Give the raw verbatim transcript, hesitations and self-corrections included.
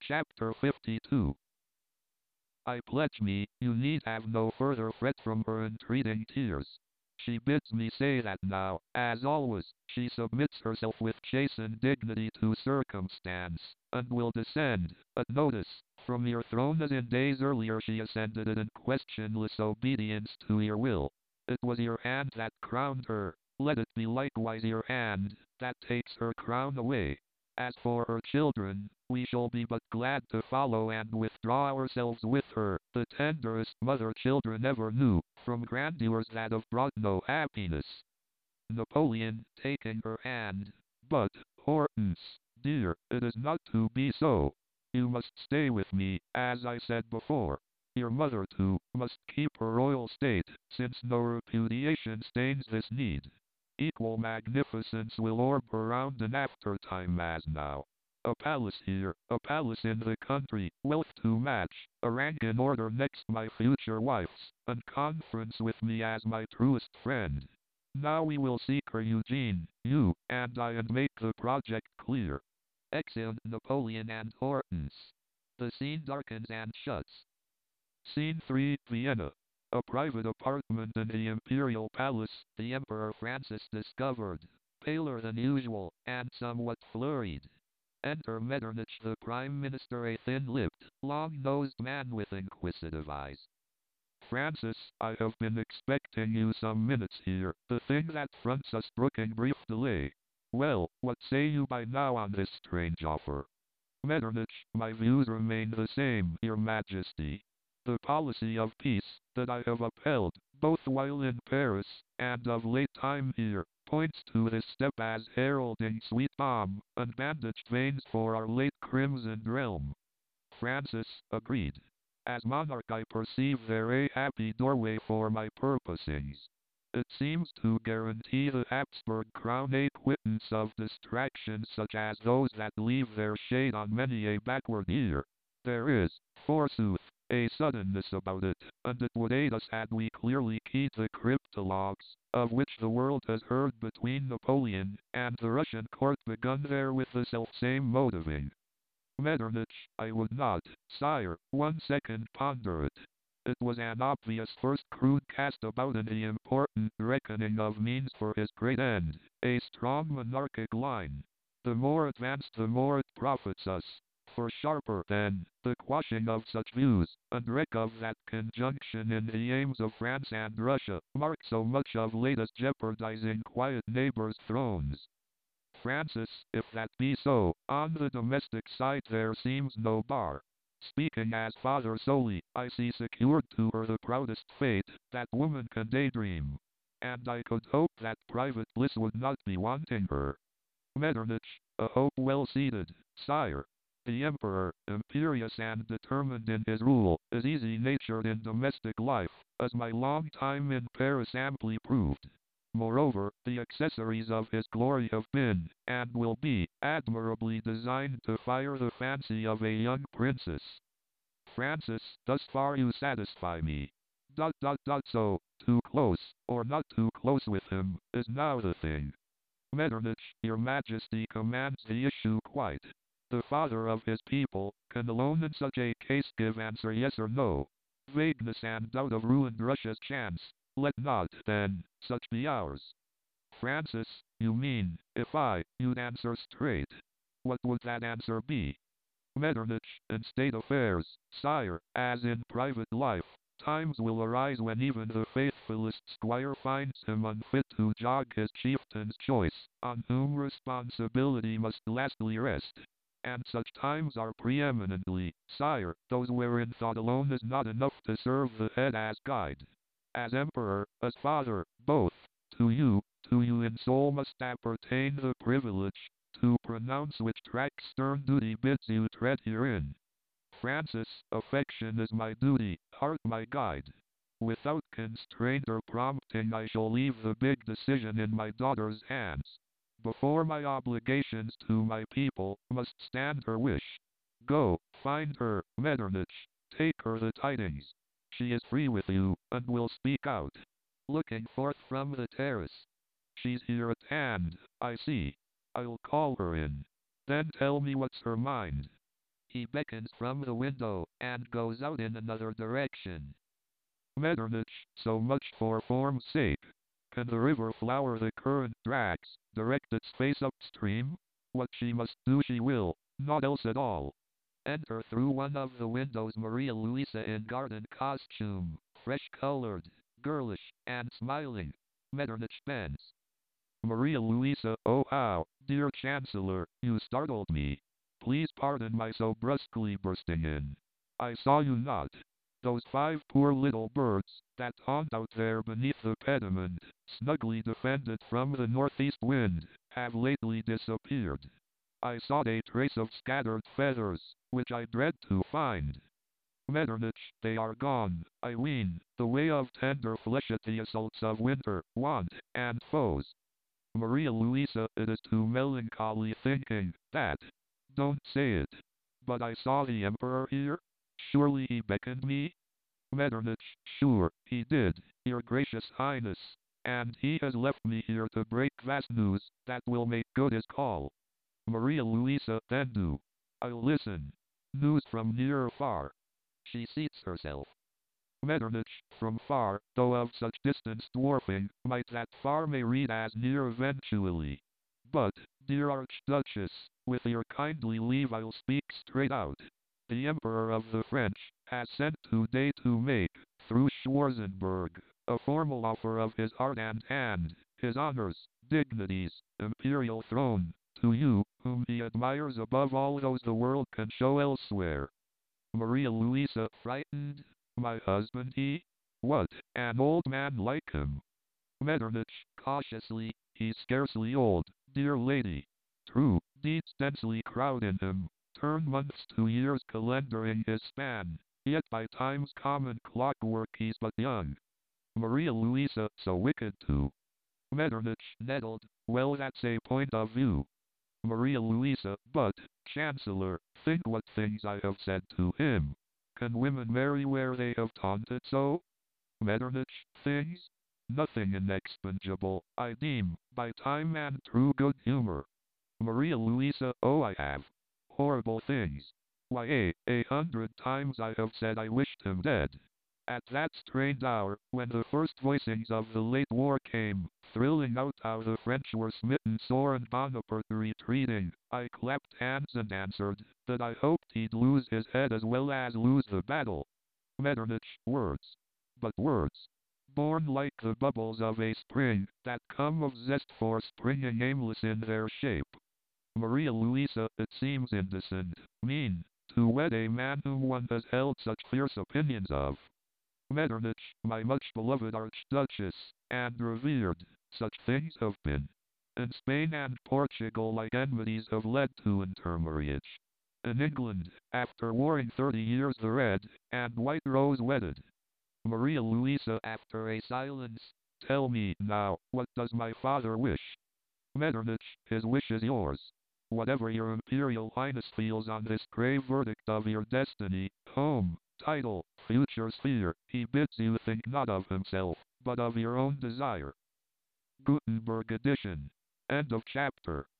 Chapter fifty-two. I pledge me, you need have no further fret from her entreating tears. She bids me say that now, as always, she submits herself with chastened dignity to circumstance, and will descend, at notice, from your throne as in days earlier she ascended it in questionless obedience to your will. It was your hand that crowned her, let it be likewise your hand, that takes her crown away. As for her children, we shall be but glad to follow and withdraw ourselves with her, the tenderest mother children ever knew, from grandeurs that have brought no happiness. Napoleon, taking her hand. But, Hortense, dear, it is not to be so. You must stay with me, as I said before. Your mother, too, must keep her royal state, since no repudiation stains this need. Equal magnificence will orb her round in aftertime as now. A palace here, a palace in the country, wealth to match, a rank in order next my future wife's, and conference with me as my truest friend. Now we will seek her, Eugene, you, and I, and make the project clear. Exeunt Napoleon and Hortense. The scene darkens and shuts. Scene three, Vienna. A private apartment in the imperial palace, the Emperor Francis discovered, paler than usual, and somewhat flurried. Enter Metternich the Prime Minister, a thin-lipped, long-nosed man with inquisitive eyes. Francis, I have been expecting you some minutes here, the thing that fronts us brooking brief delay. Well, what say you by now on this strange offer? Metternich, my views remain the same, your majesty. The policy of peace, that I have upheld, both while in Paris, and of late time here, points to this step as heralding sweet balm, and bandaged veins for our late crimsoned realm. Francis agreed. As monarch I perceive there a happy doorway for my purposings. It seems to guarantee the Habsburg crown a quittance of distractions such as those that leave their shade on many a backward year. There is, forsooth, a suddenness about it, and it would aid us had we clearly keyed the cryptologues, of which the world has heard between Napoleon and the Russian court begun there with the selfsame motiving. Metternich, I would not, sire, one second ponder it. It was an obvious first crude cast about in the important reckoning of means for his great end, a strong monarchic line. The more advanced the more it profits us. For sharper, then, the quashing of such views, and wreck of that conjunction in the aims of France and Russia, mark so much of late as jeopardizing quiet neighbors' thrones. Francis, if that be so, on the domestic side there seems no bar. Speaking as father solely, I see secured to her the proudest fate that woman can daydream. And I could hope that private bliss would not be wanting her. Metternich, a hope well seated, sire. The Emperor, imperious and determined in his rule, is easy-natured in domestic life, as my long time in Paris amply proved. Moreover, the accessories of his glory have been, and will be, admirably designed to fire the fancy of a young princess. Francis, thus far you satisfy me. Dot dot dot so, too close, or not too close with him, is now the thing. Metternich, your majesty commands the issue quite. The father of his people, can alone in such a case give answer yes or no. Vagueness and doubt of ruined Russia's chance. Let not, then, such be ours. Francis, you mean, if I, you'd answer straight. What would that answer be? Metternich, in state affairs, sire, as in private life, times will arise when even the faithfulest squire finds him unfit to jog his chieftain's choice, on whom responsibility must lastly rest. And such times are preeminently, sire, those wherein thought alone is not enough to serve the head as guide. As emperor, as father, both, to you, to you in soul must appertain the privilege, to pronounce which track stern duty bids you tread herein. Francis, affection is my duty, heart my guide. Without constraint or prompting I shall leave the big decision in my daughter's hands. Before my obligations to my people, must stand her wish. Go, find her, Metternich, take her the tidings. She is free with you, and will speak out. Looking forth from the terrace. She's here at hand, I see. I'll call her in. Then tell me what's her mind. He beckons from the window, and goes out in another direction. Metternich, so much for form's sake. Can the river flower the current drags, direct its face upstream? What she must do she will, not else at all. Enter through one of the windows Maria Luisa in garden costume, fresh-colored, girlish, and smiling. Metternich bends. Maria Luisa, oh how, dear Chancellor, you startled me. Please pardon my so brusquely bursting in. I saw you not. Those five poor little birds, that haunt out there beneath the pediment, snugly defended from the northeast wind, have lately disappeared. I sought a trace of scattered feathers, which I dread to find. Metternich, they are gone, I ween, the way of tender flesh at the assaults of winter, want, and foes. Maria Luisa, it is too melancholy thinking, that. Don't say it. But I saw the Emperor here? Surely he beckoned me? Metternich, sure, he did, your gracious highness, and he has left me here to break vast news, that will make good his call. Maria Luisa, then do. I'll listen. News from near or far. She seats herself. Metternich, from far, though of such distance dwarfing, might that far may read as near eventually. But, dear Archduchess, with your kindly leave I'll speak straight out. The Emperor of the French has sent today to make, through Schwarzenberg, a formal offer of his heart and hand, his honors, dignities, imperial throne, to you, whom he admires above all those the world can show elsewhere. Maria Luisa, frightened? My husband he? What, an old man like him? Metternich, cautiously, he's scarcely old, dear lady. True, deeds densely crowd in him, turn months to years calendaring his span, yet by time's common clockwork he's but young. Maria Luisa, so wicked too. Metternich, nettled, well that's a point of view. Maria Luisa, but, Chancellor, think what things I have said to him. Can women marry where they have taunted so? Metternich, things? Nothing inexpugnable, I deem, by time and true good humor. Maria Luisa, oh I have. Horrible things. Why a, a hundred times I have said I wished him dead. At that strange hour, when the first voicings of the late war came, thrilling out how the French were smitten sore and Bonaparte retreating, I clapped hands and answered, that I hoped he'd lose his head as well as lose the battle. Metternich, words. But words. Born like the bubbles of a spring, that come of zest for springing aimless in their shape. Maria Luisa, it seems indecent, mean, to wed a man whom one has held such fierce opinions of. Metternich, my much beloved Archduchess, and revered, such things have been. In Spain and Portugal like enmities have led to intermarriage. In England, after warring thirty years the red and white rose wedded. Maria Luisa, after a silence, tell me now, what does my father wish? Metternich, his wish is yours. Whatever your imperial highness feels on this grave verdict of your destiny, home, title, future sphere, he bids you think not of himself, but of your own desire. Gutenberg edition. End of chapter.